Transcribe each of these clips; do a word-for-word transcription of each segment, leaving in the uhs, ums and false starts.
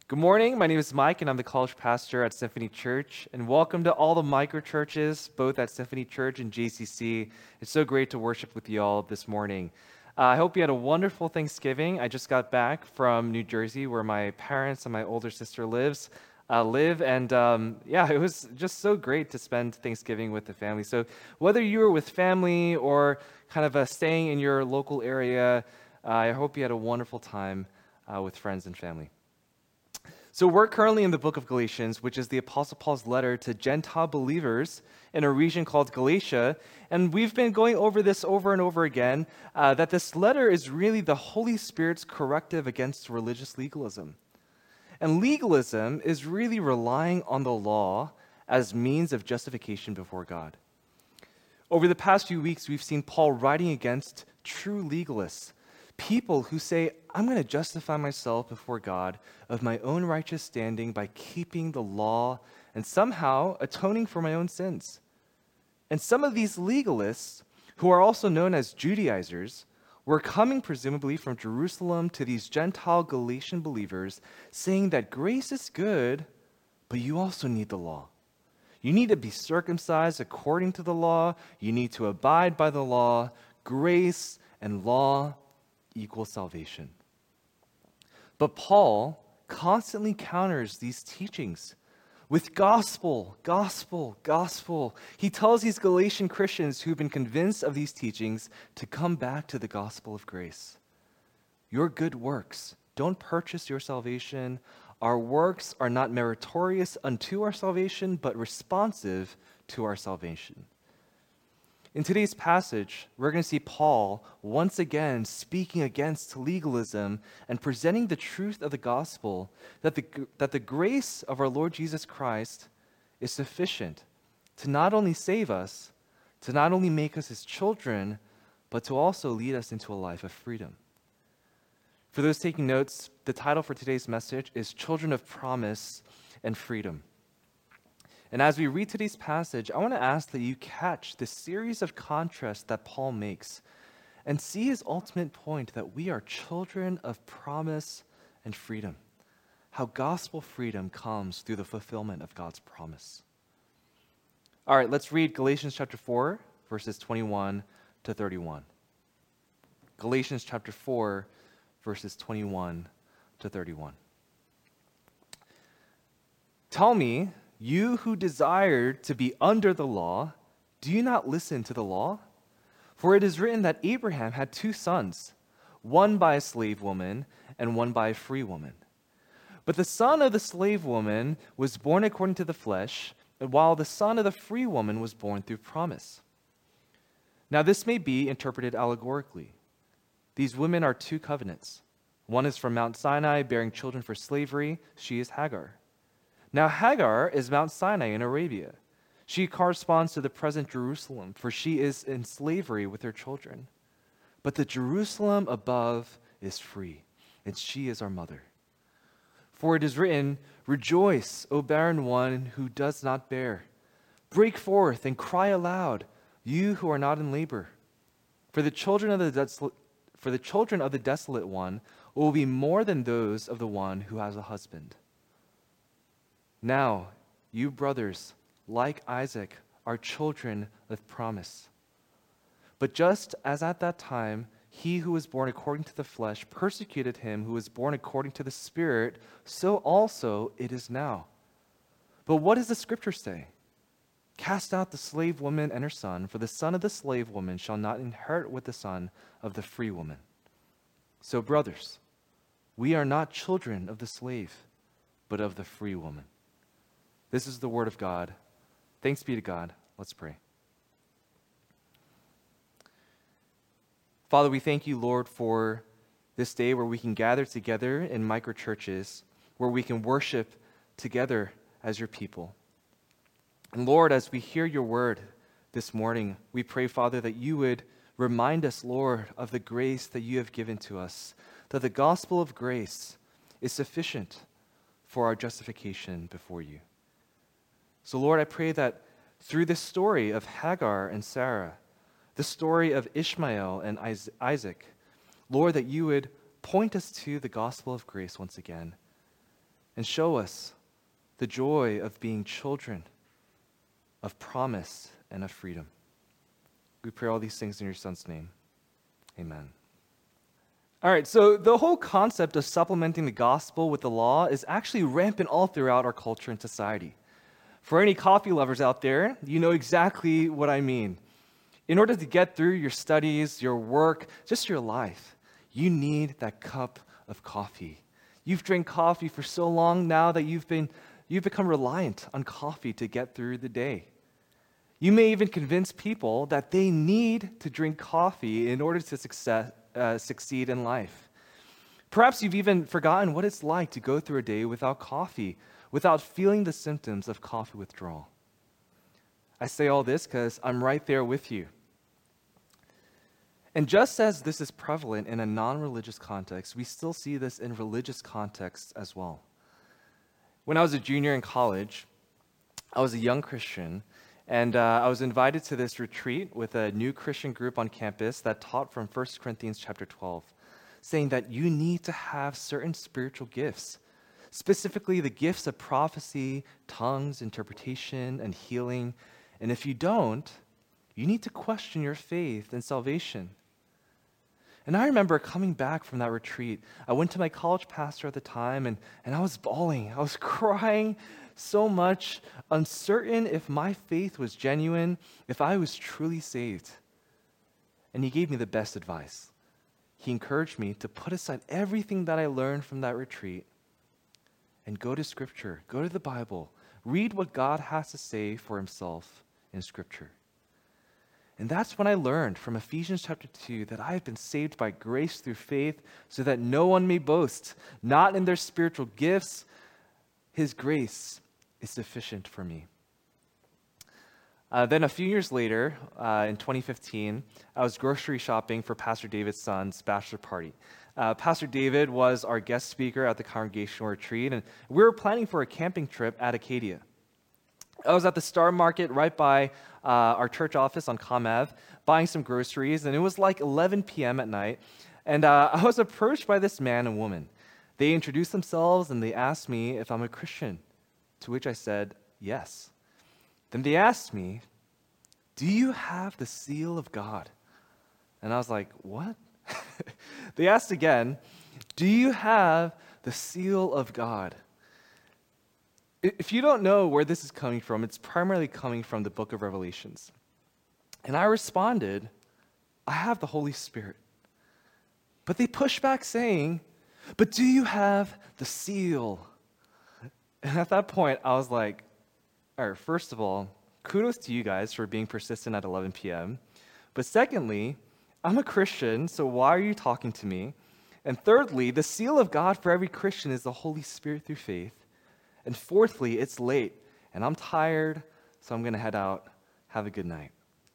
Good morning. My name is Mike, and I'm the college pastor at Symphony Church. And welcome to all the micro churches, both at Symphony Church and J C C. It's so great to worship with you all this morning. Uh, I hope you had a wonderful Thanksgiving. I just got back from New Jersey, where my parents and my older sister lives. Uh, live and um, yeah, it was just so great to spend Thanksgiving with the family. So whether you were with family or kind of uh, staying in your local area, uh, I hope you had a wonderful time uh, with friends and family. So we're currently in the book of Galatians, which is the Apostle Paul's letter to Gentile believers in a region called Galatia. And we've been going over this over and over again, uh, that this letter is really the Holy Spirit's corrective against religious legalism. And legalism is really relying on the law as means of justification before God. Over the past few weeks, we've seen Paul writing against true legalists, people who say, I'm going to justify myself before God of my own righteous standing by keeping the law and somehow atoning for my own sins. And some of these legalists, who are also known as Judaizers, were coming presumably from Jerusalem to these Gentile Galatian believers, saying that grace is good, but you also need the law. You need to be circumcised according to the law. You need to abide by the law. Grace and law equals salvation. But Paul constantly counters these teachings with gospel, gospel, gospel. He tells these Galatian Christians who've been convinced of these teachings to come back to the gospel of grace. Your good works don't purchase your salvation. Our works are not meritorious unto our salvation, but responsive to our salvation. In today's passage, we're going to see Paul once again speaking against legalism and presenting the truth of the gospel that the, that the grace of our Lord Jesus Christ is sufficient to not only save us, to not only make us his children, but to also lead us into a life of freedom. For those taking notes, the title for today's message is Children of Promise and Freedom. And as we read today's passage, I want to ask that you catch the series of contrasts that Paul makes and see his ultimate point that we are children of promise and freedom, how gospel freedom comes through the fulfillment of God's promise. All right, let's read Galatians chapter four, verses twenty-one to thirty-one. Galatians chapter four, verses twenty-one to thirty-one. Tell me, you who desired to be under the law, do you not listen to the law? For it is written that Abraham had two sons, one by a slave woman and one by a free woman. But the son of the slave woman was born according to the flesh, while the son of the free woman was born through promise. Now this may be interpreted allegorically. These women are two covenants. One is from Mount Sinai, bearing children for slavery. She is Hagar. Now Hagar is Mount Sinai in Arabia. She corresponds to the present Jerusalem, for she is in slavery with her children. But the Jerusalem above is free, and she is our mother. For it is written, Rejoice, O barren one who does not bear. Break forth and cry aloud, you who are not in labor. For the children of the desolate, for the children of the desolate one will be more than those of the one who has a husband. Now, you brothers, like Isaac, are children of promise. But just as at that time, he who was born according to the flesh persecuted him who was born according to the Spirit, so also it is now. But what does the scripture say? Cast out the slave woman and her son, for the son of the slave woman shall not inherit with the son of the free woman. So, brothers, we are not children of the slave, but of the free woman. This is the word of God. Thanks be to God. Let's pray. Father, we thank you, Lord, for this day where we can gather together in micro churches, where we can worship together as your people. And Lord, as we hear your word this morning, we pray, Father, that you would remind us, Lord, of the grace that you have given to us, that the gospel of grace is sufficient for our justification before you. So, Lord, I pray that through this story of Hagar and Sarah, the story of Ishmael and Isaac, Lord, that you would point us to the gospel of grace once again, and show us the joy of being children of promise and of freedom. We pray all these things in your Son's name. Amen. All right, so the whole concept of supplementing the gospel with the law is actually rampant all throughout our culture and society. For any coffee lovers out there, you know exactly what I mean. In order to get through your studies, your work, just your life, you need that cup of coffee. You've drank coffee for so long now that you've been you've become reliant on coffee to get through the day. You may even convince people that they need to drink coffee in order to success, uh, succeed in life. Perhaps you've even forgotten what it's like to go through a day without coffee, without feeling the symptoms of coffee withdrawal. I say all this because I'm right there with you. And just as this is prevalent in a non-religious context, we still see this in religious contexts as well. When I was a junior in college, I was a young Christian, and uh, I was invited to this retreat with a new Christian group on campus that taught from First Corinthians chapter twelve, saying that you need to have certain spiritual gifts, specifically the gifts of prophecy, tongues, interpretation, and healing. And if you don't, you need to question your faith and salvation. And I remember coming back from that retreat. I went to my college pastor at the time, and, and I was bawling. I was crying so much, uncertain if my faith was genuine, if I was truly saved. And he gave me the best advice. He encouraged me to put aside everything that I learned from that retreat and go to Scripture, go to the Bible, read what God has to say for himself in Scripture. And that's when I learned from Ephesians chapter two that I have been saved by grace through faith so that no one may boast, not in their spiritual gifts. His grace is sufficient for me. Uh, then a few years later, uh, in twenty fifteen, I was grocery shopping for Pastor David's son's bachelor party. Uh, Pastor David was our guest speaker at the congregational retreat, and we were planning for a camping trip at Acadia. I was at the Star Market right by uh, our church office on Com Ave, buying some groceries, and it was like eleven p.m. at night, and uh, I was approached by this man and woman. They introduced themselves, and they asked me if I'm a Christian, to which I said, yes. Then they asked me, do you have the seal of God? And I was like, what? They asked again, do you have the seal of God? If you don't know where this is coming from, it's primarily coming from the book of Revelations. And I responded, I have the Holy Spirit. But they pushed back saying, but do you have the seal? And at that point, I was like, all right, first of all, kudos to you guys for being persistent at eleven p.m. But secondly, I'm a Christian, so why are you talking to me? And thirdly, the seal of God for every Christian is the Holy Spirit through faith. And fourthly, it's late, and I'm tired, so I'm going to head out. Have a good night.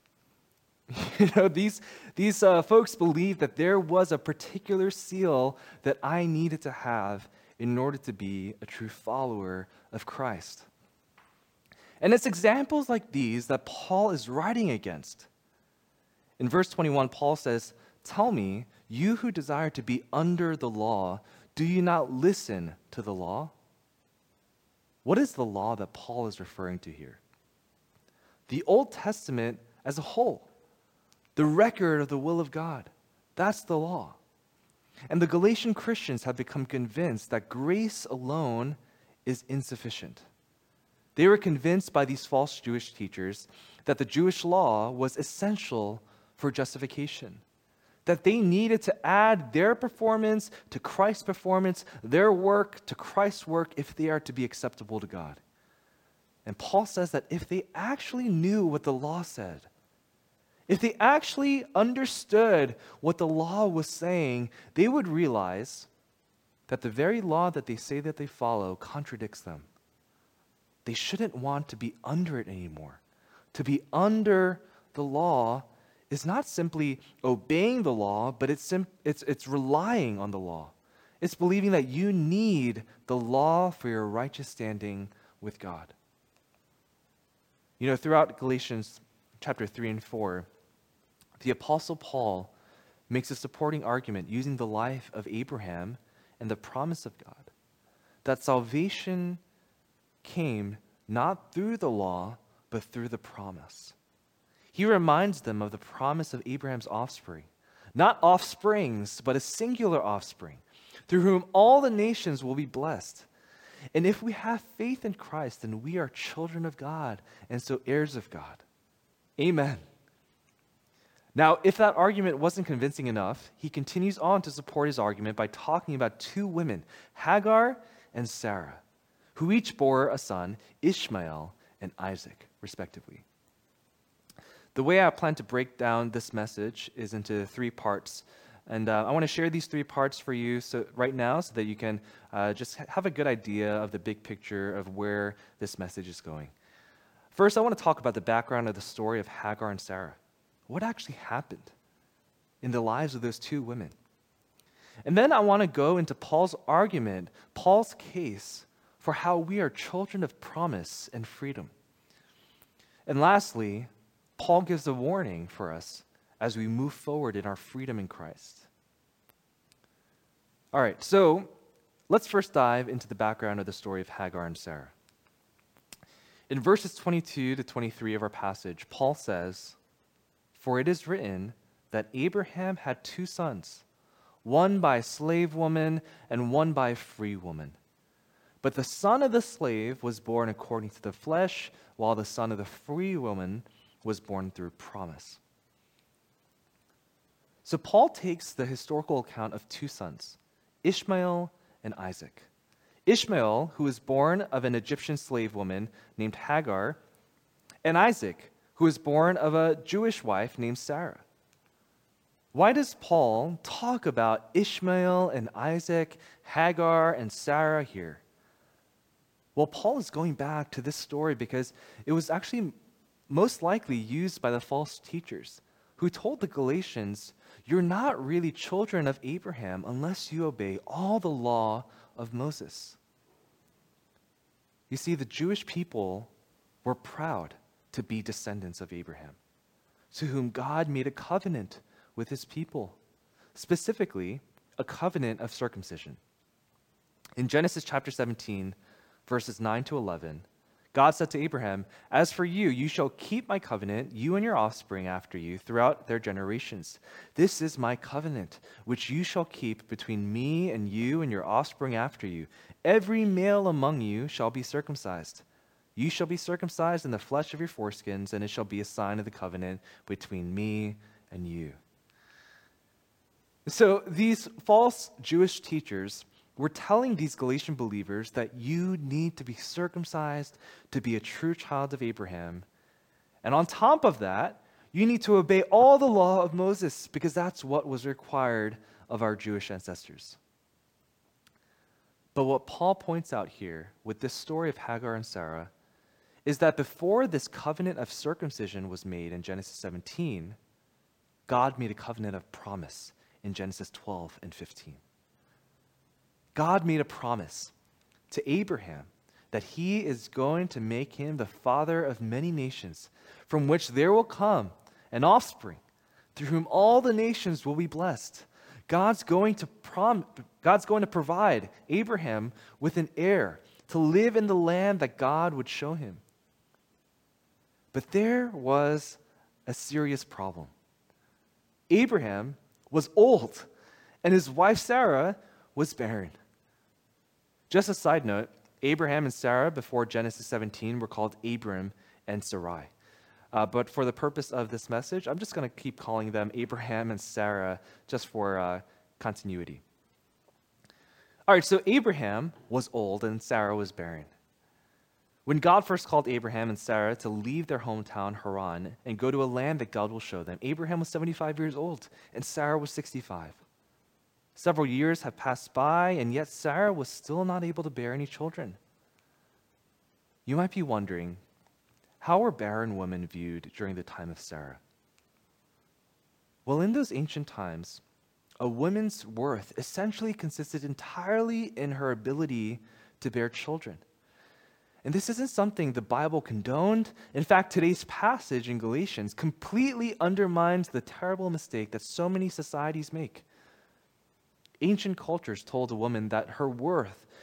You know, these, these uh, folks believed that there was a particular seal that I needed to have in order to be a true follower of Christ. And it's examples like these that Paul is writing against. In verse twenty-one, Paul says, tell me, you who desire to be under the law, do you not listen to the law? What is the law that Paul is referring to here? The Old Testament as a whole, the record of the will of God. That's the law. And the Galatian Christians have become convinced that grace alone is insufficient. They were convinced by these false Jewish teachers that the Jewish law was essential for justification, that they needed to add their performance to Christ's performance, their work to Christ's work if they are to be acceptable to God. And Paul says that if they actually knew what the law said, if they actually understood what the law was saying, they would realize that the very law that they say that they follow contradicts them. They shouldn't want to be under it anymore. To be under the law is not simply obeying the law, but it's, sim- it's, it's relying on the law. It's believing that you need the law for your righteous standing with God. You know, throughout Galatians chapter three and four, the Apostle Paul makes a supporting argument using the life of Abraham and the promise of God that salvation came not through the law, but through the promise. He reminds them of the promise of Abraham's offspring, not offsprings, but a singular offspring, through whom all the nations will be blessed. And if we have faith in Christ, then we are children of God, and so heirs of God. Amen. Now, if that argument wasn't convincing enough, he continues on to support his argument by talking about two women, Hagar and Sarah, who each bore a son, Ishmael and Isaac, respectively. The way I plan to break down this message is into three parts. And uh, I want to share these three parts for you so, right now so that you can uh, just have a good idea of the big picture of where this message is going. First, I want to talk about the background of the story of Hagar and Sarah. What actually happened in the lives of those two women? And then I want to go into Paul's argument, Paul's case for how we are children of promise and freedom. And lastly, Paul gives a warning for us as we move forward in our freedom in Christ. All right, so let's first dive into the background of the story of Hagar and Sarah. In verses twenty-two to twenty-three of our passage, Paul says, "For it is written that Abraham had two sons, one by a slave woman and one by a free woman. But the son of the slave was born according to the flesh, while the son of the free woman was born through promise." So Paul takes the historical account of two sons, Ishmael and Isaac. Ishmael, who was born of an Egyptian slave woman named Hagar, and Isaac, who was born of a Jewish wife named Sarah. Why does Paul talk about Ishmael and Isaac, Hagar and Sarah here? Well, Paul is going back to this story because it was actually most likely used by the false teachers who told the Galatians, "You're not really children of Abraham unless you obey all the law of Moses." You see, the Jewish people were proud to be descendants of Abraham, to whom God made a covenant with his people, specifically a covenant of circumcision. In Genesis chapter seventeen, verses nine to eleven, God said to Abraham, "As for you, you shall keep my covenant, you and your offspring after you, throughout their generations. This is my covenant, which you shall keep between me and you and your offspring after you. Every male among you shall be circumcised. You shall be circumcised in the flesh of your foreskins, and it shall be a sign of the covenant between me and you." So these false Jewish teachers were telling these Galatian believers that you need to be circumcised to be a true child of Abraham. And on top of that, you need to obey all the law of Moses because that's what was required of our Jewish ancestors. But what Paul points out here with this story of Hagar and Sarah is that before this covenant of circumcision was made in Genesis seventeen, God made a covenant of promise in Genesis twelve and fifteen. God made a promise to Abraham that he is going to make him the father of many nations, from which there will come an offspring through whom all the nations will be blessed. God's going to prom- God's going to provide Abraham with an heir to live in the land that God would show him. But there was a serious problem. Abraham was old, and his wife Sarah was barren. Just a side note, Abraham and Sarah before Genesis seventeen were called Abram and Sarai. Uh, but for the purpose of this message, I'm just going to keep calling them Abraham and Sarah just for uh, continuity. All right, so Abraham was old and Sarah was barren. When God first called Abraham and Sarah to leave their hometown Haran and go to a land that God will show them, Abraham was seventy-five years old and Sarah was sixty-five. Several years have passed by, and yet Sarah was still not able to bear any children. You might be wondering, how were barren women viewed during the time of Sarah? Well, in those ancient times, a woman's worth essentially consisted entirely in her ability to bear children. And this isn't something the Bible condoned. In fact, today's passage in Galatians completely undermines the terrible mistake that so many societies make. Ancient cultures told a woman that her worth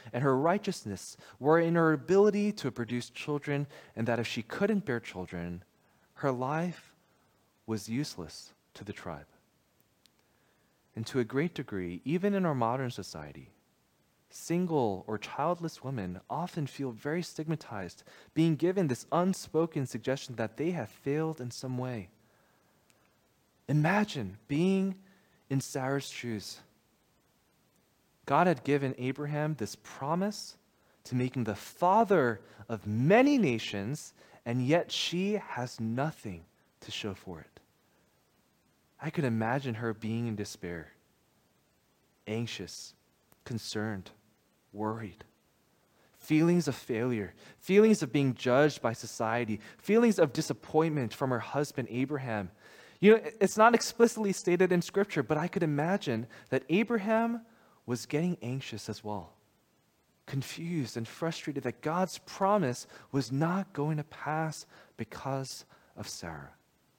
and her righteousness were in her ability to produce children, and that if she couldn't bear children, her life was useless to the tribe. And to a great degree, even in our modern society, single or childless women often feel very stigmatized, being given this unspoken suggestion that they have failed in some way. Imagine being in Sarah's shoes. God had given Abraham this promise to make him the father of many nations, and yet she has nothing to show for it. I could imagine her being in despair, anxious, concerned, worried. Feelings of failure, feelings of being judged by society, feelings of disappointment from her husband Abraham. You know, it's not explicitly stated in Scripture, but I could imagine that Abraham was getting anxious as well, confused and frustrated that God's promise was not going to pass because of Sarah.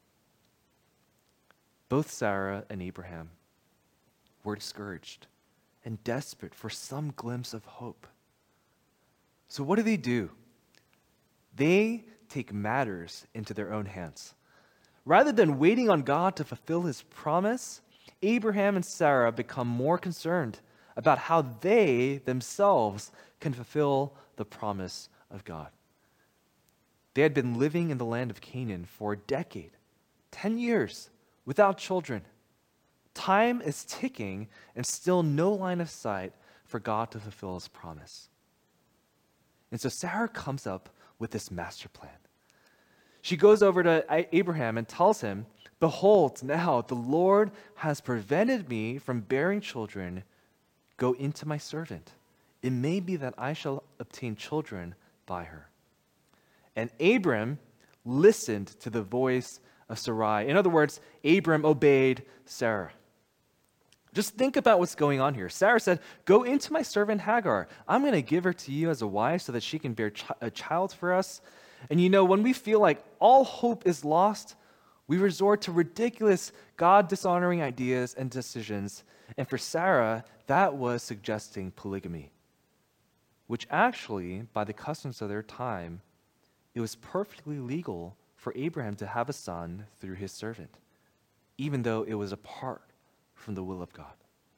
Both Sarah and Abraham were discouraged and desperate for some glimpse of hope. So what do they do? They take matters into their own hands. Rather than waiting on God to fulfill his promise, Abraham and Sarah become more concerned about how they themselves can fulfill the promise of God. They had been living in the land of Canaan for a decade, ten years, without children. Time is ticking and still no line of sight for God to fulfill his promise. And so Sarah comes up with this master plan. She goes over to Abraham and tells him, "Behold, now the Lord has prevented me from bearing children. Go into my servant. It may be that I shall obtain children by her." And Abram listened to the voice of Sarai. In other words, Abram obeyed Sarah. Just think about what's going on here. Sarah said, "Go into my servant Hagar. I'm going to give her to you as a wife so that she can bear ch- a child for us." And you know, when we feel like all hope is lost, we resort to ridiculous, God-dishonoring ideas and decisions. And for Sarah, that was suggesting polygamy, which actually, by the customs of their time, it was perfectly legal for Abraham to have a son through his servant, even though it was apart from the will of God.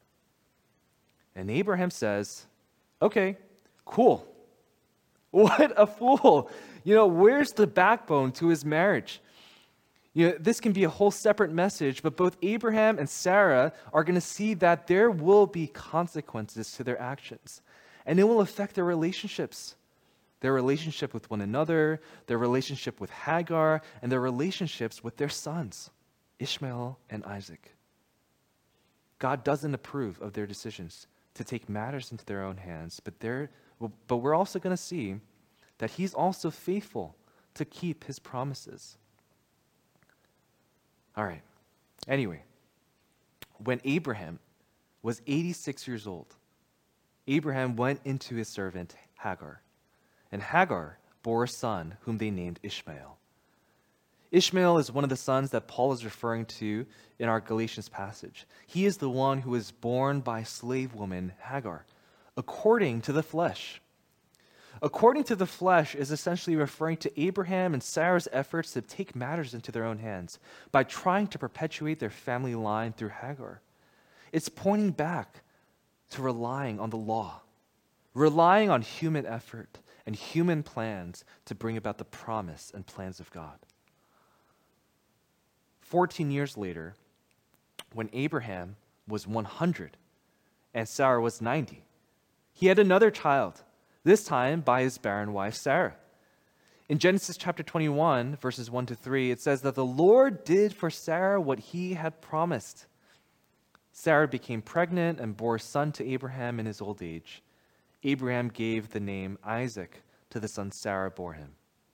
And Abraham says, "Okay, cool. What a fool. You know, where's the backbone to his marriage?" You know, this can be a whole separate message, but both Abraham and Sarah are going to see that there will be consequences to their actions, and it will affect their relationships. Their relationship with one another, their relationship with Hagar, and their relationships with their sons, Ishmael and Isaac. God doesn't approve of their decisions to take matters into their own hands, but they're, but we're also going to see that he's also faithful to keep his promises. All right. Anyway, when Abraham was eighty-six years old, Abraham went into his servant Hagar, and Hagar bore a son whom they named Ishmael. Ishmael is one of the sons that Paul is referring to in our Galatians passage. He is the one who was born by slave woman Hagar, according to the flesh. According to the flesh is essentially referring to Abraham and Sarah's efforts to take matters into their own hands by trying to perpetuate their family line through Hagar. It's pointing back to relying on the law, relying on human effort and human plans to bring about the promise and plans of God. Fourteen years later, when Abraham was one hundred and Sarah was ninety, he had another child, this time by his barren wife Sarah. In Genesis chapter twenty-one, verses one to three, it says that the Lord did for Sarah what he had promised. Sarah became pregnant and bore a son to Abraham in his old age. Abraham gave the name Isaac to the son Sarah bore him.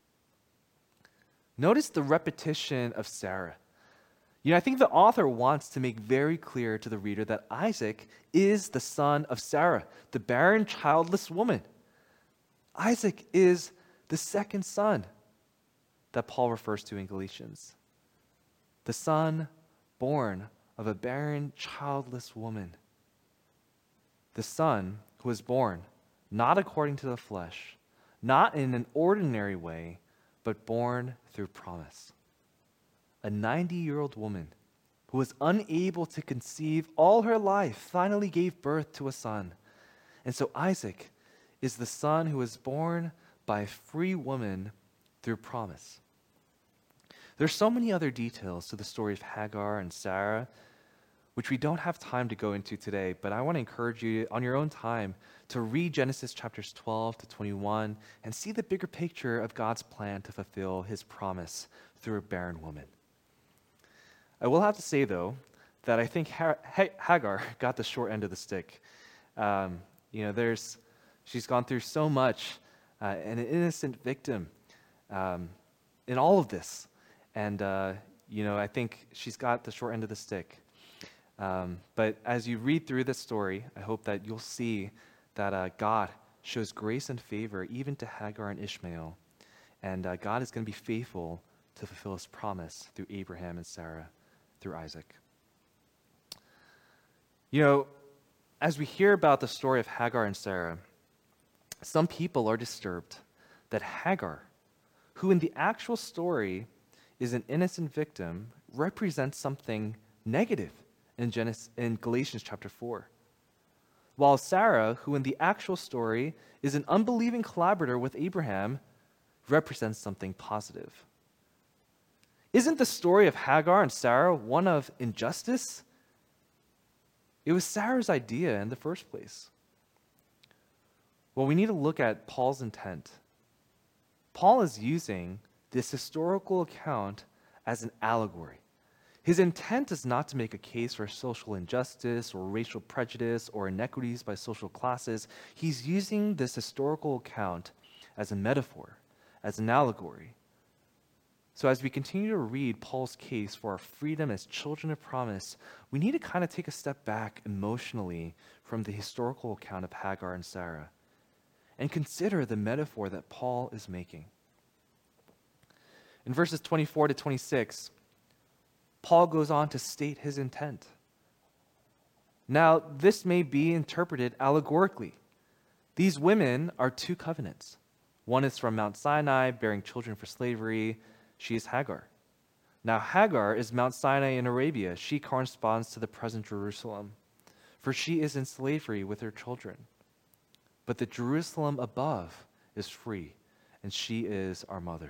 Notice the repetition of Sarah. You know, I think the author wants to make very clear to the reader that Isaac is the son of Sarah, the barren, childless woman. Isaac is the second son that Paul refers to in Galatians. The son born of a barren, childless woman. The son who was born not according to the flesh, not in an ordinary way, but born through promise. A ninety-year-old woman who was unable to conceive all her life finally gave birth to a son. And so Isaac is the son who was born by a free woman through promise. There's so many other details to the story of Hagar and Sarah, which we don't have time to go into today, but I want to encourage you on your own time to read Genesis chapters twelve to twenty-one and see the bigger picture of God's plan to fulfill his promise through a barren woman. I will have to say, though, that I think ha- ha- Hagar got the short end of the stick. Um, you know, there's, she's gone through so much, uh, and an innocent victim um, in all of this. And, uh, you know, I think she's got the short end of the stick. Um, but as you read through this story, I hope that you'll see that uh, God shows grace and favor even to Hagar and Ishmael. And uh, God is going to be faithful to fulfill his promise through Abraham and Sarah, through Isaac. You know, as we hear about the story of Hagar and Sarah, some people are disturbed that Hagar, who in the actual story is an innocent victim, represents something negative in Genesis, in Galatians chapter four. While Sarah, who in the actual story is an unbelieving collaborator with Abraham, represents something positive. Isn't the story of Hagar and Sarah one of injustice? It was Sarah's idea in the first place. Well, we need to look at Paul's intent. Paul is using this historical account as an allegory. His intent is not to make a case for social injustice or racial prejudice or inequities by social classes. He's using this historical account as a metaphor, as an allegory. So as we continue to read Paul's case for our freedom as children of promise, we need to kind of take a step back emotionally from the historical account of Hagar and Sarah and consider the metaphor that Paul is making. In verses twenty-four to twenty-six, Paul goes on to state his intent. Now, this may be interpreted allegorically. These women are two covenants. One is from Mount Sinai, bearing children for slavery. She is Hagar. Now, Hagar is Mount Sinai in Arabia. She corresponds to the present Jerusalem, for she is in slavery with her children. But the Jerusalem above is free, and she is our mother.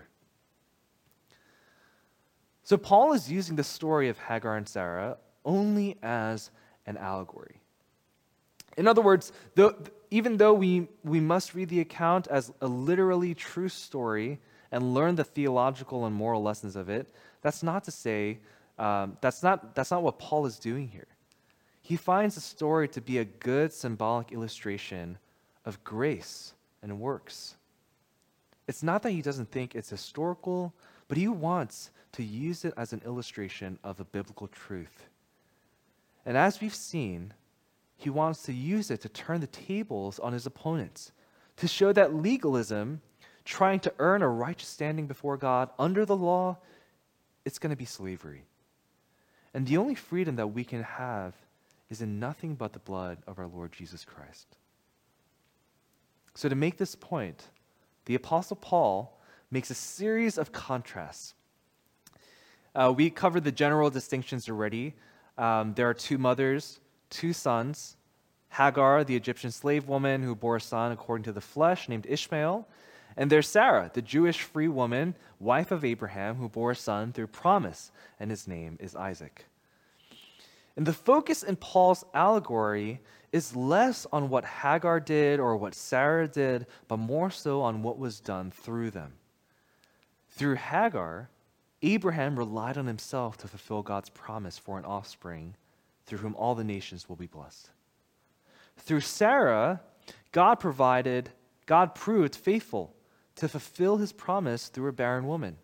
So Paul is using the story of Hagar and Sarah only as an allegory. In other words, though, even though we, we must read the account as a literally true story and learn the theological and moral lessons of it, that's not to say, um, that's not, that's not what Paul is doing here. He finds the story to be a good symbolic illustration of grace and works. It's not that he doesn't think it's historical, but he wants to use it as an illustration of a biblical truth. And as we've seen, he wants to use it to turn the tables on his opponents, to show that legalism, trying to earn a righteous standing before God under the law, it's going to be slavery. And the only freedom that we can have is in nothing but the blood of our Lord Jesus Christ. So to make this point, the Apostle Paul makes a series of contrasts. Uh, we covered the general distinctions already. Um, there are two mothers, two sons. Hagar, the Egyptian slave woman who bore a son according to the flesh, named Ishmael. And there's Sarah, the Jewish free woman, wife of Abraham, who bore a son through promise, and his name is Isaac. And the focus in Paul's allegory is less on what Hagar did or what Sarah did, but more so on what was done through them. Through Hagar, Abraham relied on himself to fulfill God's promise for an offspring through whom all the nations will be blessed. Through Sarah, God provided, God proved faithful to fulfill his promise through a barren woman.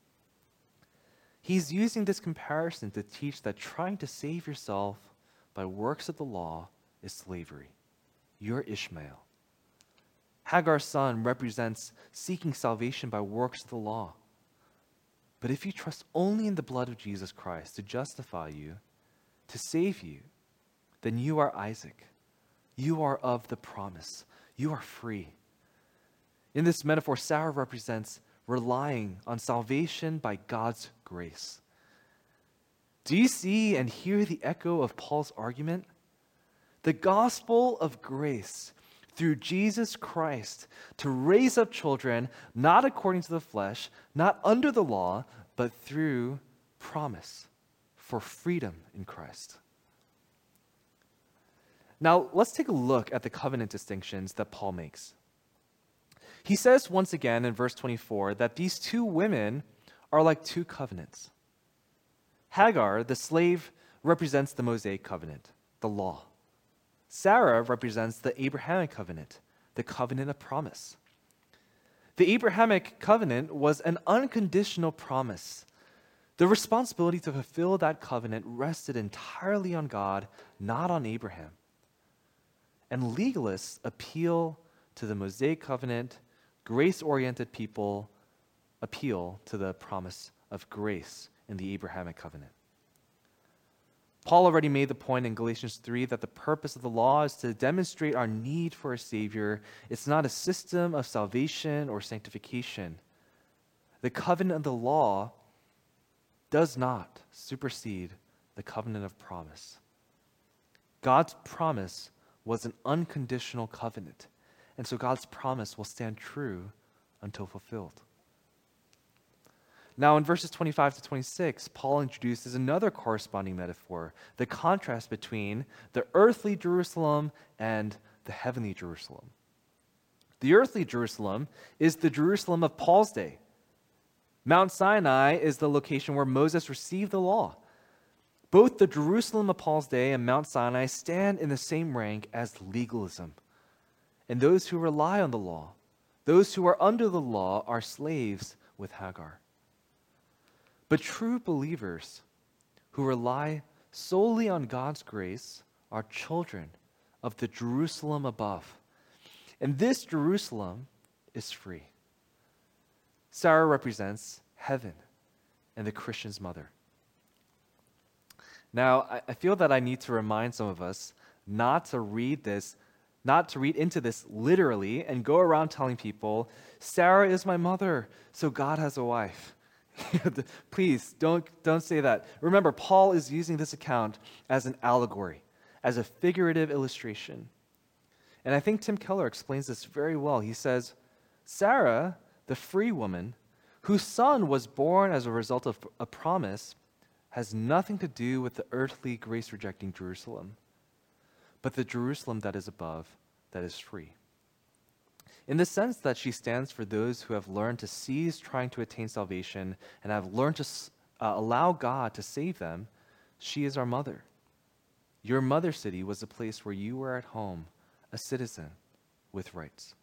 He's using this comparison to teach that trying to save yourself by works of the law is slavery. You're Ishmael. Hagar's son represents seeking salvation by works of the law. But if you trust only in the blood of Jesus Christ to justify you, to save you, then you are Isaac. You are of the promise. you are free. In this metaphor, Sarah represents relying on salvation by God's grace. Do you see and hear the echo of Paul's argument? The gospel of grace through Jesus Christ to raise up children, not according to the flesh, not under the law, but through promise for freedom in Christ. Now, let's take a look at the covenant distinctions that Paul makes. He says once again in verse twenty-four that these two women are like two covenants. Hagar, the slave, represents the Mosaic covenant, the law. Sarah represents the Abrahamic covenant, the covenant of promise. The Abrahamic covenant was an unconditional promise. The responsibility to fulfill that covenant rested entirely on God, not on Abraham. And legalists appeal to the Mosaic covenant, grace-oriented people appeal to the promise of grace in the Abrahamic covenant. Paul already made the point in Galatians three that the purpose of the law is to demonstrate our need for a Savior. It's not a system of salvation or sanctification. The covenant of the law does not supersede the covenant of promise. God's promise was an unconditional covenant, and so God's promise will stand true until fulfilled. Now, in verses twenty-five to twenty-six, Paul introduces another corresponding metaphor, the contrast between the earthly Jerusalem and the heavenly Jerusalem. The earthly Jerusalem is the Jerusalem of Paul's day. Mount Sinai is the location where Moses received the law. Both the Jerusalem of Paul's day and Mount Sinai stand in the same rank as legalism. And those who rely on the law, those who are under the law, are slaves with Hagar. But true believers who rely solely on God's grace are children of the Jerusalem above. And this Jerusalem is free. Sarah represents heaven and the Christian's mother. Now, I feel that I need to remind some of us not to read this, not to read into this literally and go around telling people, Sarah is my mother, so God has a wife. Please, don't, don't say that. Remember, Paul is using this account as an allegory, as a figurative illustration. And I think Tim Keller explains this very well. He says, Sarah, the free woman, whose son was born as a result of a promise, has nothing to do with the earthly grace-rejecting Jerusalem, but the Jerusalem that is above, that is free. In the sense that she stands for those who have learned to cease trying to attain salvation and have learned to uh, allow God to save them, she is our mother. Your mother city was a place where you were at home, a citizen with rights.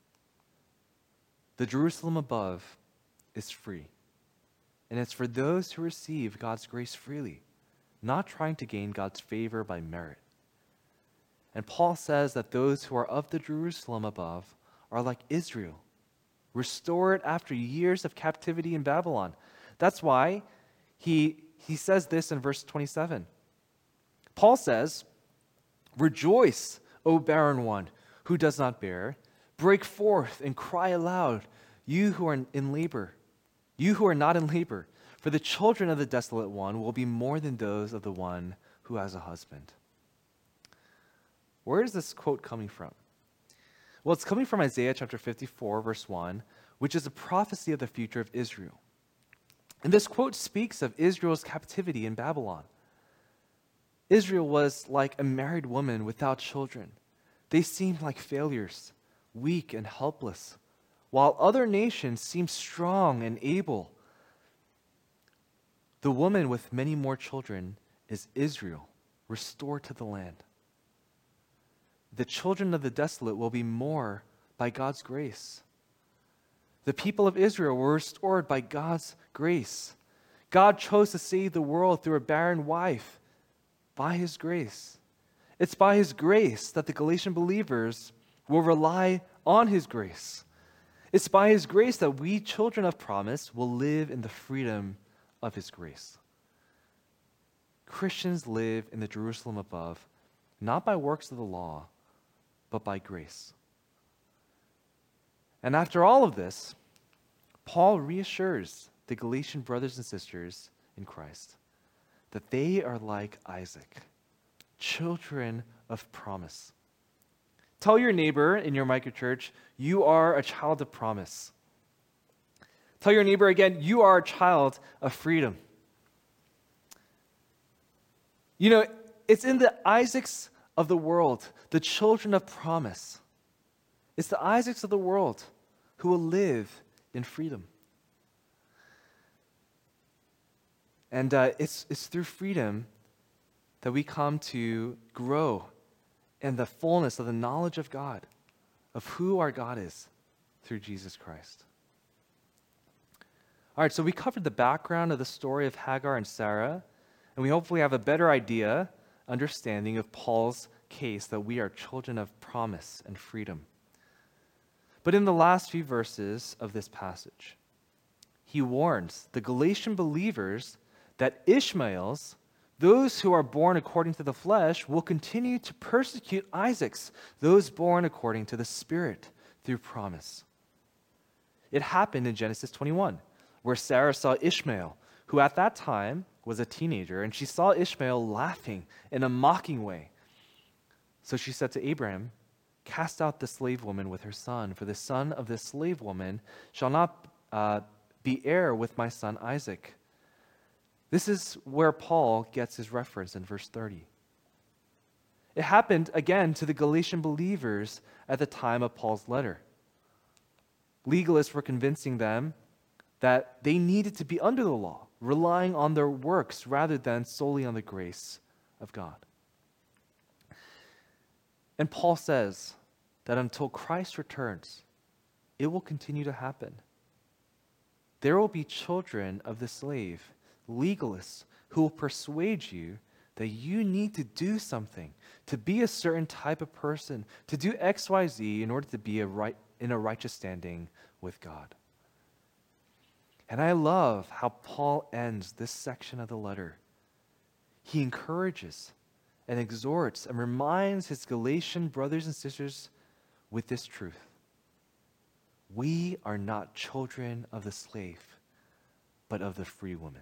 The Jerusalem above is free. And it's for those who receive God's grace freely, not trying to gain God's favor by merit. And Paul says that those who are of the Jerusalem above are like Israel, restored after years of captivity in Babylon. That's why he, he says this in verse twenty-seven. Paul says, Rejoice, O barren one who does not bear. Break forth and cry aloud, you who are in labor. You who are not in labor, for the children of the desolate one will be more than those of the one who has a husband. Where is this quote coming from? Well, it's coming from Isaiah chapter fifty-four, verse one, which is a prophecy of the future of Israel. And this quote speaks of Israel's captivity in Babylon. Israel was like a married woman without children. They seemed like failures, weak and helpless, while other nations seemed strong and able. The woman with many more children is Israel, restored to the land. The children of the desolate will be more by God's grace. The people of Israel were restored by God's grace. God chose to save the world through a barren wife by his grace. It's by his grace that the Galatian believers will rely on his grace. It's by his grace that we, children of promise, will live in the freedom of his grace. Christians live in the Jerusalem above, not by works of the law, but by grace. And after all of this, Paul reassures the Galatian brothers and sisters in Christ that they are like Isaac, children of promise. Tell your neighbor in your microchurch, you are a child of promise. Tell your neighbor again, you are a child of freedom. You know, it's in the Isaacs of the world, the children of promise. It's the Isaacs of the world who will live in freedom. And uh, it's, it's through freedom that we come to grow in the fullness of the knowledge of God, of who our God is through Jesus Christ. All right, so we covered the background of the story of Hagar and Sarah, and we hopefully have a better idea, understanding of Paul's case that we are children of promise and freedom. But in the last few verses of this passage, he warns the Galatian believers that Ishmael's, those who are born according to the flesh, will continue to persecute Isaac's, those born according to the Spirit, through promise. It happened in Genesis twenty-one, where Sarah saw Ishmael, who at that time was a teenager, and she saw Ishmael laughing in a mocking way. So she said to Abraham, "Cast out the slave woman with her son, for the son of this slave woman shall not uh, be heir with my son Isaac." This is where Paul gets his reference in verse thirty. It happened again to the Galatian believers at the time of Paul's letter. Legalists were convincing them that they needed to be under the law, relying on their works rather than solely on the grace of God. And Paul says that until Christ returns, it will continue to happen. There will be children of the slave, legalists, who will persuade you that you need to do something, to be a certain type of person, to do X, Y, Z in order to be a right, in a righteous standing with God. And I love how Paul ends this section of the letter. He encourages and exhorts and reminds his Galatian brothers and sisters with this truth. We are not children of the slave, but of the free woman.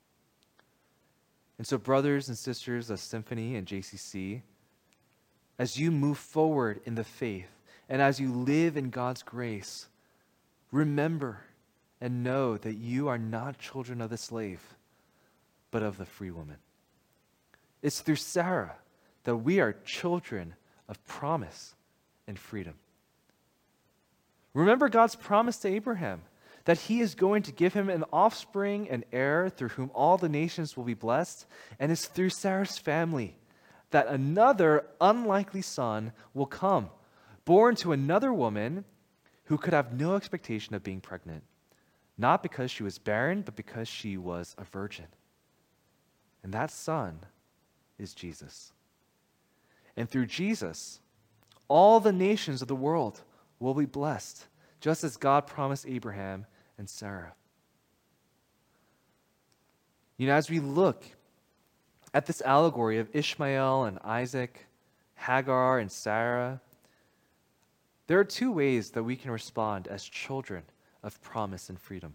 And so, brothers and sisters of Symphony and J C C, as you move forward in the faith and as you live in God's grace, remember and know that you are not children of the slave, but of the free woman. It's through Sarah that we are children of promise and freedom. Remember God's promise to Abraham that he is going to give him an offspring, an heir through whom all the nations will be blessed, and it's through Sarah's family that another unlikely son will come, born to another woman who could have no expectation of being pregnant, not because she was barren, but because she was a virgin. And that son is Jesus. And through Jesus, all the nations of the world will be blessed, just as God promised Abraham and Sarah. You know, as we look at this allegory of Ishmael and Isaac, Hagar and Sarah, there are two ways that we can respond as children of promise and freedom.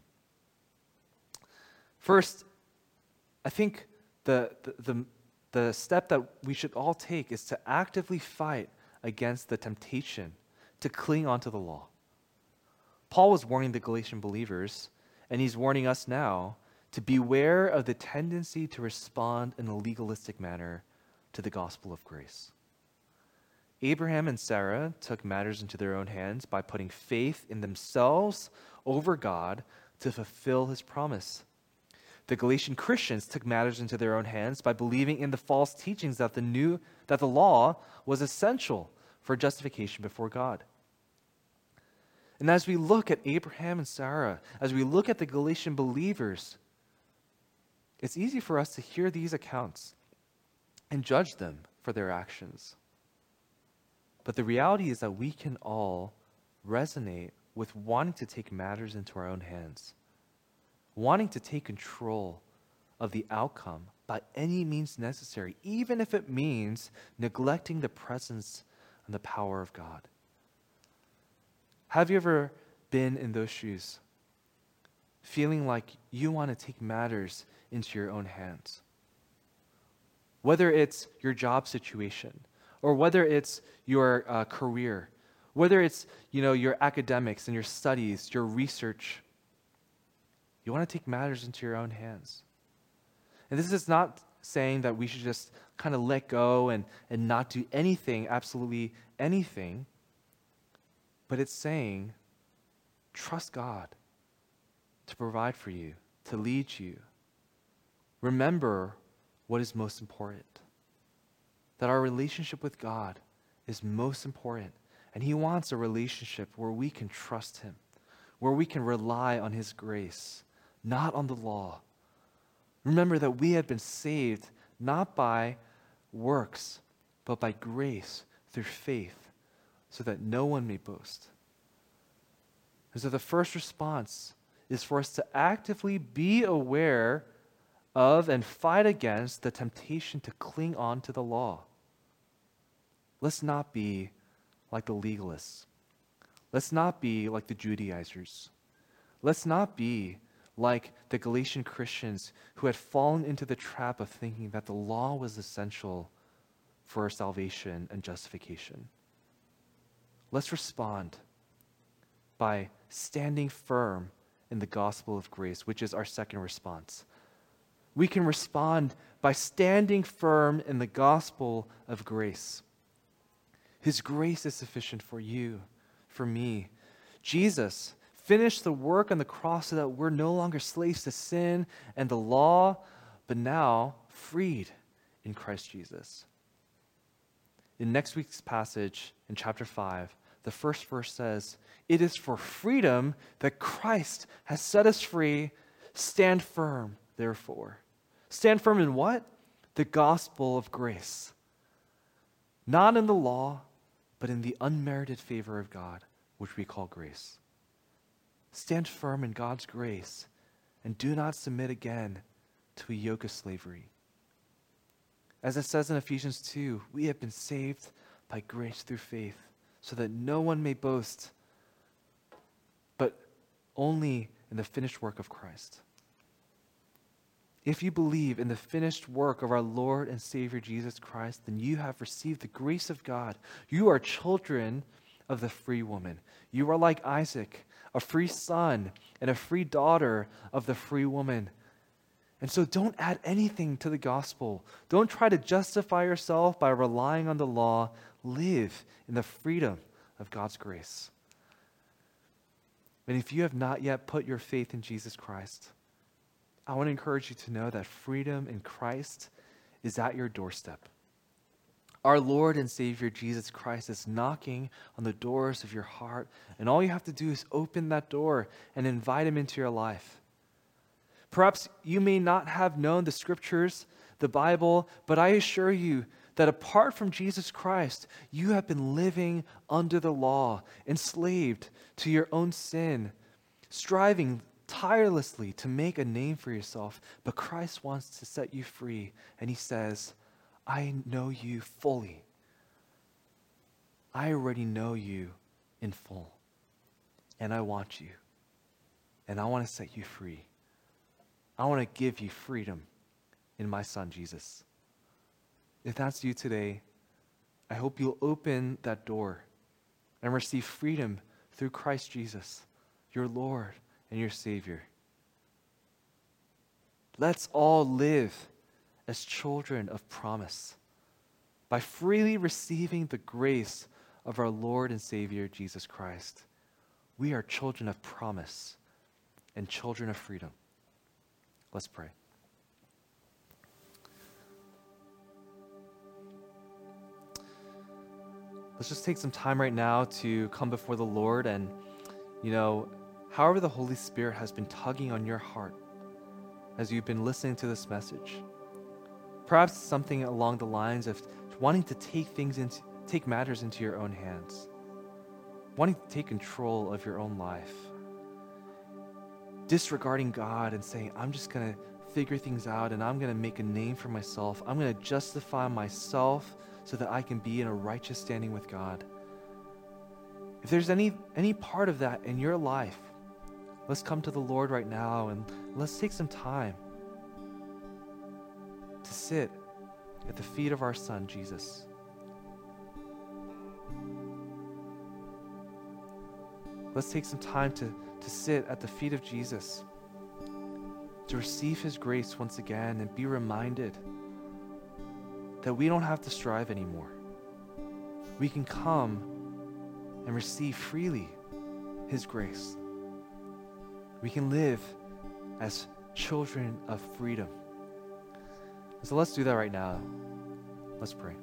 First, I think the, the, the, the step that we should all take is to actively fight against the temptation to cling onto the law. Paul was warning the Galatian believers, and he's warning us now to beware of the tendency to respond in a legalistic manner to the gospel of grace. Abraham and Sarah took matters into their own hands by putting faith in themselves over God to fulfill his promise. The Galatian Christians took matters into their own hands by believing in the false teachings that the new that the law was essential for justification before God. And as we look at Abraham and Sarah, as we look at the Galatian believers, it's easy for us to hear these accounts and judge them for their actions. But the reality is that we can all resonate with wanting to take matters into our own hands, wanting to take control of the outcome by any means necessary, even if it means neglecting the presence and the power of God. Have you ever been in those shoes? Feeling like you want to take matters into your own hands. Whether it's your job situation, or whether it's your uh, career, whether it's, you know, your academics and your studies, your research, you want to take matters into your own hands. And this is not saying that we should just kind of let go and, and not do anything, absolutely anything, but it's saying, trust God to provide for you, to lead you. Remember what is most important. That our relationship with God is most important. And He wants a relationship where we can trust Him, where we can rely on His grace, not on the law. Remember that we have been saved not by works, but by grace through faith, so that no one may boast. And so the first response is for us to actively be aware of and fight against the temptation to cling on to the law. Let's not be like the legalists. Let's not be like the Judaizers. Let's not be like the Galatian Christians who had fallen into the trap of thinking that the law was essential for our salvation and justification. Let's respond by standing firm in the gospel of grace, which is our second response. We can respond by standing firm in the gospel of grace. His grace is sufficient for you, for me. Jesus finished the work on the cross so that we're no longer slaves to sin and the law, but now freed in Christ Jesus. In next week's passage, in chapter five, the first verse says, "It is for freedom that Christ has set us free. Stand firm, therefore." Stand firm in what? The gospel of grace. Not in the law, but in the unmerited favor of God, which we call grace. Stand firm in God's grace and do not submit again to a yoke of slavery. As it says in Ephesians two, we have been saved by grace through faith, so that no one may boast, but only in the finished work of Christ. If you believe in the finished work of our Lord and Savior Jesus Christ, then you have received the grace of God. You are children of the free woman. You are like Isaac, a free son and a free daughter of the free woman. And so don't add anything to the gospel. Don't try to justify yourself by relying on the law. Live in the freedom of God's grace. And if you have not yet put your faith in Jesus Christ, I want to encourage you to know that freedom in Christ is at your doorstep. Our Lord and Savior Jesus Christ is knocking on the doors of your heart, and all you have to do is open that door and invite Him into your life. Perhaps you may not have known the scriptures, the Bible, but I assure you that apart from Jesus Christ, you have been living under the law, enslaved to your own sin, striving tirelessly to make a name for yourself. But Christ wants to set you free, and He says, I know you fully. I already know you in full, and I want you, and I want to set you free. I want to give you freedom in my Son, Jesus. If that's you today, I hope you'll open that door and receive freedom through Christ Jesus, your Lord and your Savior. Let's all live as children of promise by freely receiving the grace of our Lord and Savior, Jesus Christ. We are children of promise and children of freedom. Let's pray. Let's just take some time right now to come before the Lord, and, you know, however the Holy Spirit has been tugging on your heart as you've been listening to this message. Perhaps something along the lines of wanting to take things into, take matters into your own hands, wanting to take control of your own life, disregarding God and saying, I'm just going to figure things out and I'm going to make a name for myself. I'm going to justify myself so that I can be in a righteous standing with God. If there's any any part of that in your life, let's come to the Lord right now and let's take some time to sit at the feet of our Son, Jesus. Let's take some time to, to sit at the feet of Jesus, to receive his grace once again and be reminded that we don't have to strive anymore. We can come and receive freely his grace. We can live as children of freedom. So let's do that right now. Let's pray.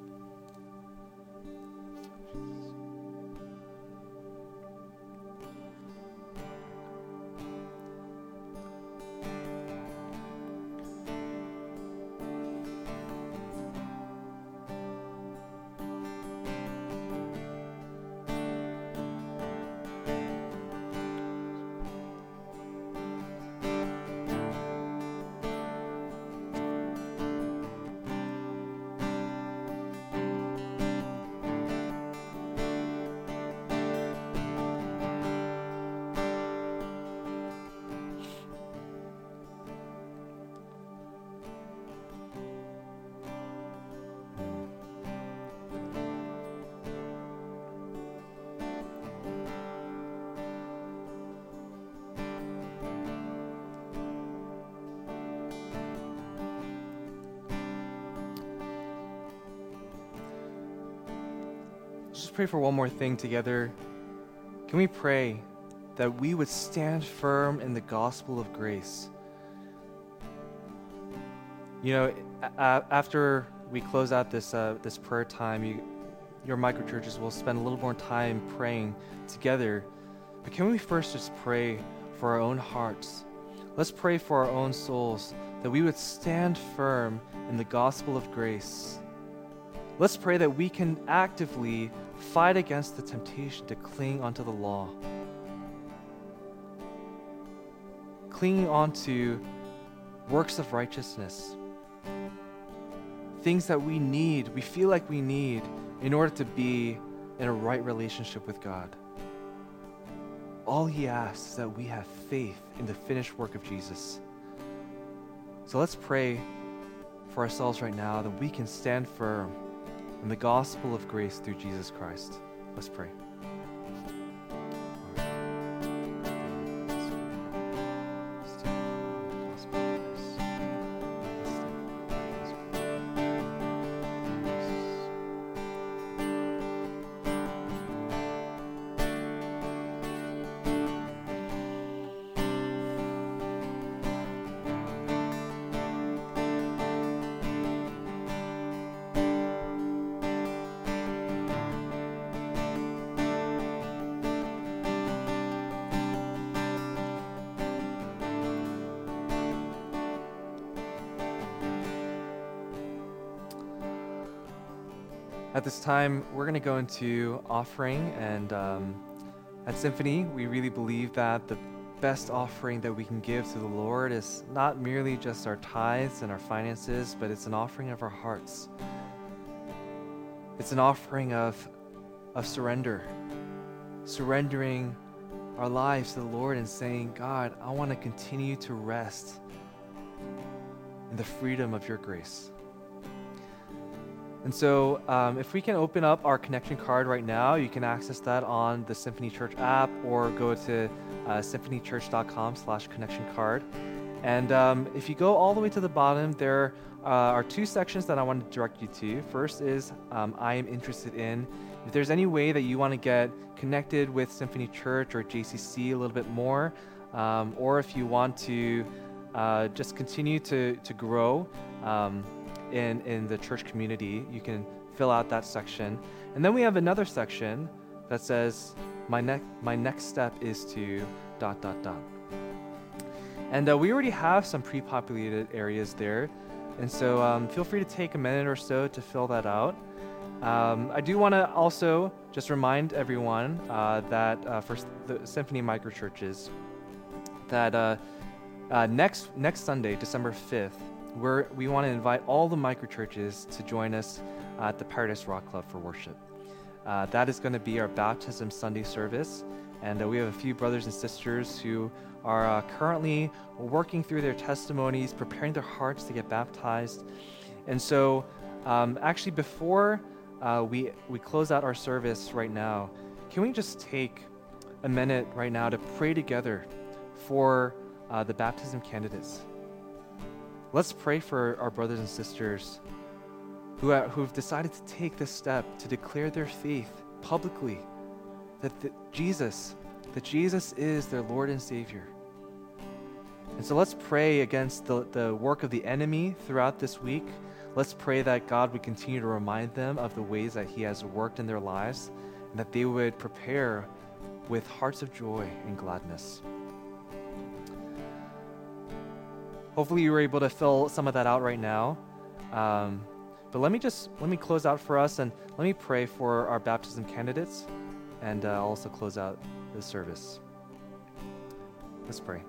Just pray for one more thing together. Can we pray that we would stand firm in the gospel of grace? You know, a- after we close out this uh, this prayer time, you, your microchurches will spend a little more time praying together. But can we first just pray for our own hearts? Let's pray for our own souls, that we would stand firm in the gospel of grace. Let's pray that we can actively fight against the temptation to cling onto the law. Clinging onto works of righteousness. Things that we need, we feel like we need in order to be in a right relationship with God. All he asks is that we have faith in the finished work of Jesus. So let's pray for ourselves right now that we can stand firm in the gospel of grace through Jesus Christ. Let's pray. At this time, we're going to go into offering, and um, at Symphony, we really believe that the best offering that we can give to the Lord is not merely just our tithes and our finances, but it's an offering of our hearts. It's an offering of, of surrender, surrendering our lives to the Lord and saying, God, I want to continue to rest in the freedom of your grace. And so um, if we can open up our connection card right now, you can access that on the Symphony Church app or go to uh, symphonychurch.com slash connection card. And um, if you go all the way to the bottom, there uh, are two sections that I want to direct you to. First is um, I am interested in. If there's any way that you want to get connected with Symphony Church or J C C a little bit more, um, or if you want to uh, just continue to, to grow, um, In, in the church community, you can fill out that section. And then we have another section that says, my, ne- my next step is to dot, dot, dot. And uh, we already have some pre-populated areas there. And so um, feel free to take a minute or so to fill that out. Um, I do want to also just remind everyone uh, that uh, for the Symphony Microchurches, that uh, uh, next next Sunday, December fifth, We're, we want to invite all the microchurches to join us uh, at the Paradise Rock Club for worship. uh, that is going to be our Baptism Sunday service. And uh, we have a few brothers and sisters who are uh, currently working through their testimonies, preparing their hearts to get baptized. And so um, actually before uh, we, we close out our service right now, can we just take a minute right now to pray together for uh, the baptism candidates? Let's pray for our brothers and sisters who are, who've decided to take this step to declare their faith publicly, that the, Jesus, that Jesus is their Lord and Savior. And so let's pray against the, the work of the enemy throughout this week. Let's pray that God would continue to remind them of the ways that He has worked in their lives, and that they would prepare with hearts of joy and gladness. Hopefully you were able to fill some of that out right now. Um, but let me just, let me close out for us, and let me pray for our baptism candidates, and uh, also close out the service. Let's pray.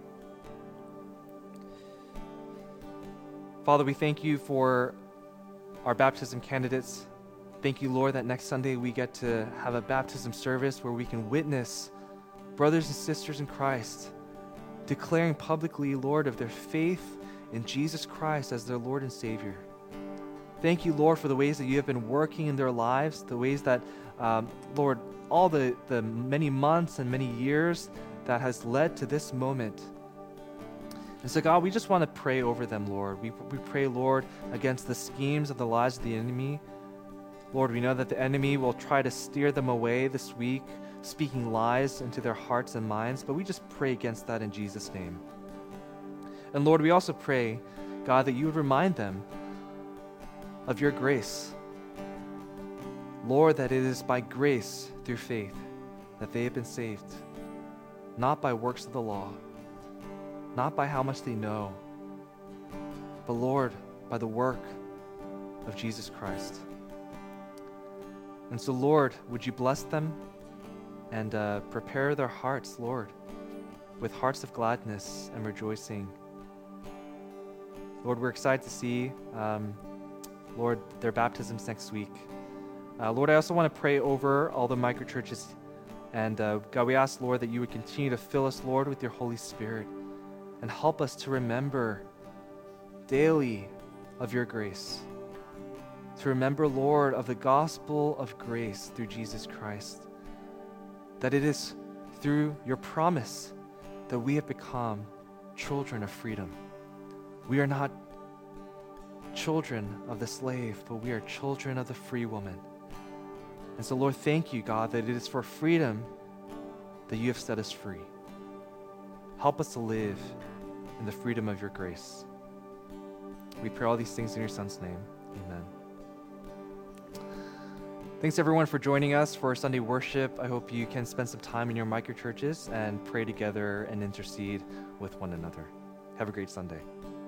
Father, we thank you for our baptism candidates. Thank you, Lord, that next Sunday we get to have a baptism service where we can witness brothers and sisters in Christ declaring publicly, Lord, of their faith in Jesus Christ as their Lord and Savior. Thank you, Lord, for the ways that you have been working in their lives, the ways that, um, Lord, all the, the many months and many years that has led to this moment. And so, God, we just want to pray over them, Lord. We, we pray, Lord, against the schemes of the lies of the enemy. Lord, we know that the enemy will try to steer them away this week, speaking lies into their hearts and minds, but we just pray against that in Jesus' name. And Lord, we also pray, God, that you would remind them of your grace. Lord, that it is by grace through faith that they have been saved, not by works of the law, not by how much they know, but Lord, by the work of Jesus Christ. And so, Lord, would you bless them and uh, prepare their hearts, Lord, with hearts of gladness and rejoicing. Lord, we're excited to see, um, Lord, their baptisms next week. Uh, Lord, I also want to pray over all the microchurches. And uh, God, we ask, Lord, that you would continue to fill us, Lord, with your Holy Spirit and help us to remember daily of your grace. To remember, Lord, of the gospel of grace through Jesus Christ. That it is through your promise that we have become children of freedom. We are not children of the slave, but we are children of the free woman. And so, Lord, thank you, God, that it is for freedom that you have set us free. Help us to live in the freedom of your grace. We pray all these things in your Son's name. Amen. Thanks, everyone, for joining us for Sunday worship. I hope you can spend some time in your microchurches and pray together and intercede with one another. Have a great Sunday.